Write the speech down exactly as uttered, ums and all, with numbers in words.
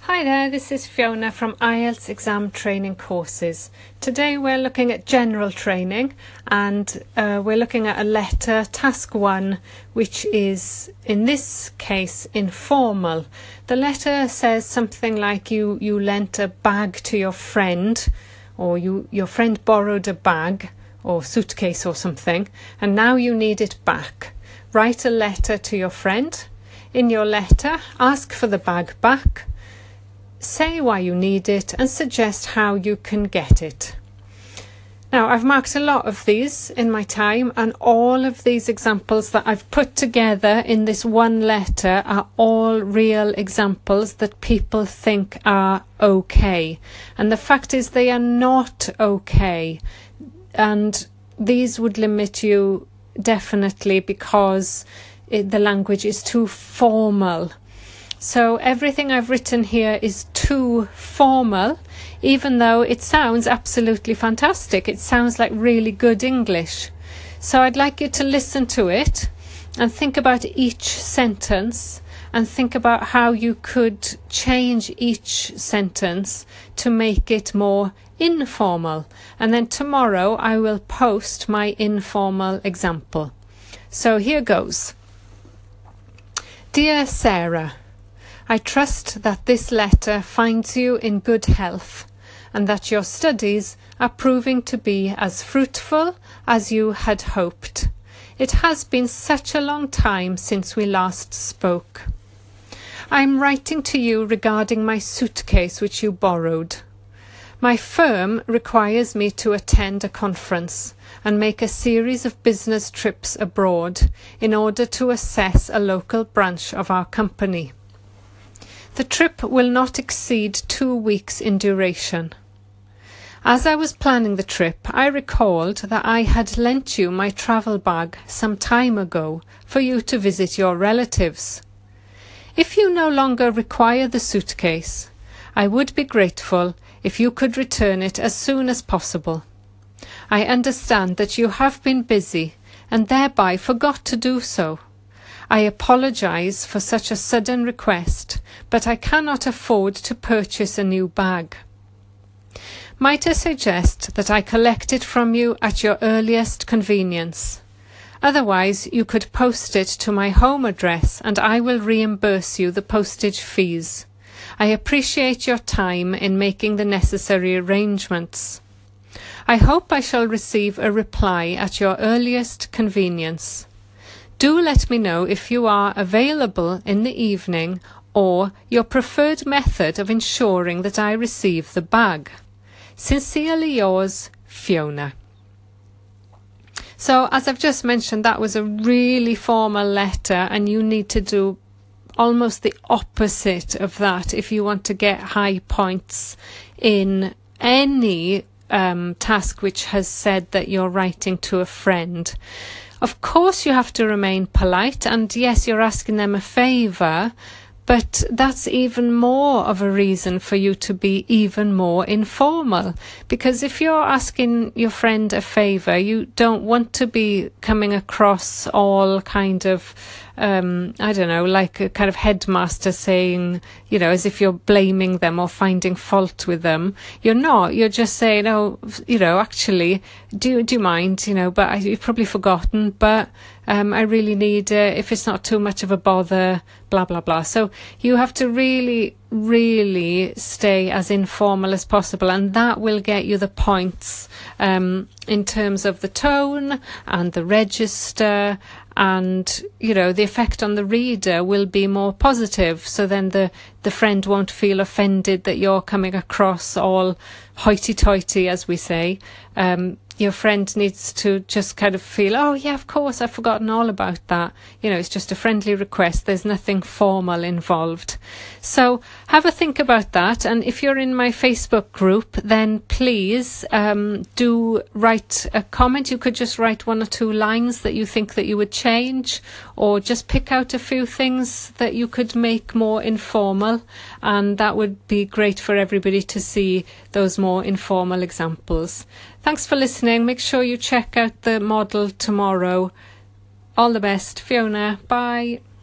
Hi there, this is Fiona from I E L T S Exam Training Courses. Today we're looking at general training and uh, we're looking at a letter, task one, which is in this case informal. The letter says something like you, you lent a bag to your friend, or you your friend borrowed a bag or suitcase or something, and now you need it back. Write a letter to your friend. In your letter, ask for the bag back. Say why you need it and suggest how you can get it. Now, I've marked a lot of these in my time, and all of these examples that I've put together in this one letter are all real examples that people think are okay. And the fact is they are not okay. And these would limit you definitely because it, the language is too formal. So everything I've written here is too formal, even though it sounds absolutely fantastic. It sounds like really good English. So I'd like you to listen to it and think about each sentence and think about how you could change each sentence to make it more informal. And then tomorrow I will post my informal example. So here goes. Dear Sarah, I trust that this letter finds you in good health and that your studies are proving to be as fruitful as you had hoped. It has been such a long time since we last spoke. I am writing to you regarding my suitcase which you borrowed. My firm requires me to attend a conference and make a series of business trips abroad in order to assess a local branch of our company. The trip will not exceed two weeks in duration. As I was planning the trip, I recalled that I had lent you my travel bag some time ago for you to visit your relatives. If you no longer require the suitcase, I would be grateful if you could return it as soon as possible. I understand that you have been busy and thereby forgot to do so. I apologize for such a sudden request, but I cannot afford to purchase a new bag. Might I suggest that I collect it from you at your earliest convenience? Otherwise, you could post it to my home address and I will reimburse you the postage fees. I appreciate your time in making the necessary arrangements. I hope I shall receive a reply at your earliest convenience. Do let me know if you are available in the evening or your preferred method of ensuring that I receive the bag. Sincerely yours, Fiona. So, as I've just mentioned, that was a really formal letter, and you need to do almost the opposite of that if you want to get high points in any um, task which has said that you're writing to a friend. Of course you have to remain polite, and yes, you're asking them a favour, but that's even more of a reason for you to be even more informal. Because if you're asking your friend a favour, you don't want to be coming across all kind of, um, I don't know, like a kind of headmaster saying, you know, as if you're blaming them or finding fault with them. You're not. You're just saying, oh, you know, actually, do, do you mind, you know, but I, you've probably forgotten, but Um, I really need, uh, if it's not too much of a bother, blah, blah, blah. So you have to really, really stay as informal as possible, and that will get you the points um, in terms of the tone and the register, and, you know, the effect on the reader will be more positive. So then the, the friend won't feel offended that you're coming across all hoity-toity, as we say. Um, your friend needs to just kind of feel, oh yeah, of course, I've forgotten all about that. You know, it's just a friendly request. There's nothing formal involved. So have a think about that. And if you're in my Facebook group, then please um, do write a comment. You could just write one or two lines that you think that you would change, or just pick out a few things that you could make more informal. And that would be great for everybody to see those more informal examples. Thanks for listening. Make sure you check out the model tomorrow. All the best, Fiona. Bye.